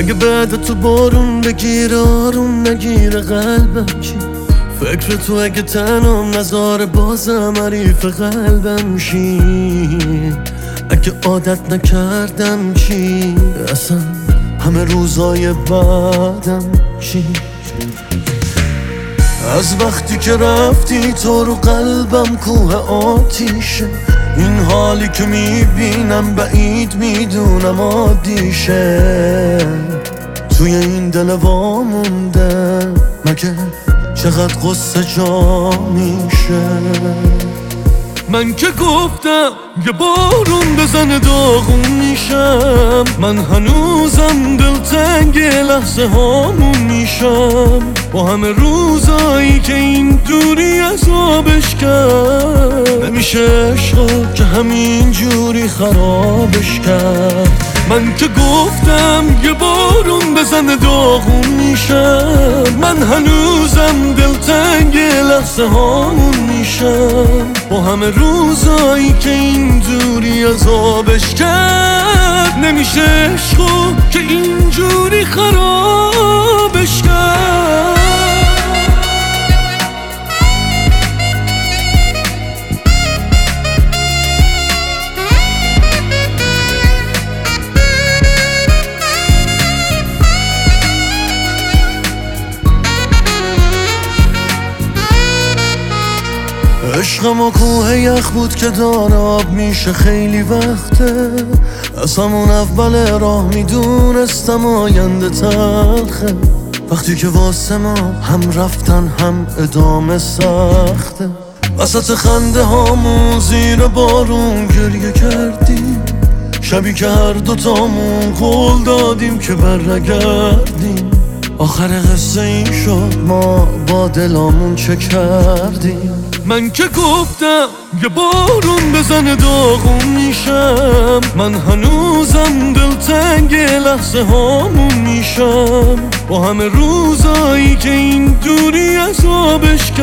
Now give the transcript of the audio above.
اگه بعد تو بارون بگیره آروم نگیره قلبم چی؟ فکر تو اگه تنم نذاره بازم حریف قلبم شی؟ اگه عادت نکردم چی؟ اصلا همه روزای بعدم چی؟ از وقتی که رفتی تو رو قلبم کوه آتیشه، این حالی که میبینم بعید میدونم عادیشه. توی این دل وامونده مگه چقدر قصه جا میشه؟ من که گفتم یه بارون بزنه داغون میشم، من هنوزم دلتنگ لحظه هامون میشم. با همه روزایی که این دوری عذابش کرد، نمیشه عشقا که همین جوری خرابش کرد. من که گفتم یه بارون بزنه داغون میشم، من هنوزم دلتنگ لحظه هامون میشم. با همه روزایی که این دوری عذابش کرد، نمیشه عشقو که اینجوری خرابش کرد. عشقم و کوه یخ بود که داره آب میشه خیلی وقته. از همون اول راه میدونستم آینده تلخه، وقتی که واسه ما هم رفتن هم ادامه سخته. وسط خنده هامون زیر بارون گریه کردیم، شبی که هر دوتامون قول دادیم که برنگردیم. آخر قصه این شد ما با دلامون چه کردیم. من که گفتم یه بارون بزنه داغون میشم، من هنوزم دلتنگ لحظه هامون میشم. با همه روزایی که این دوری عذابش کرد،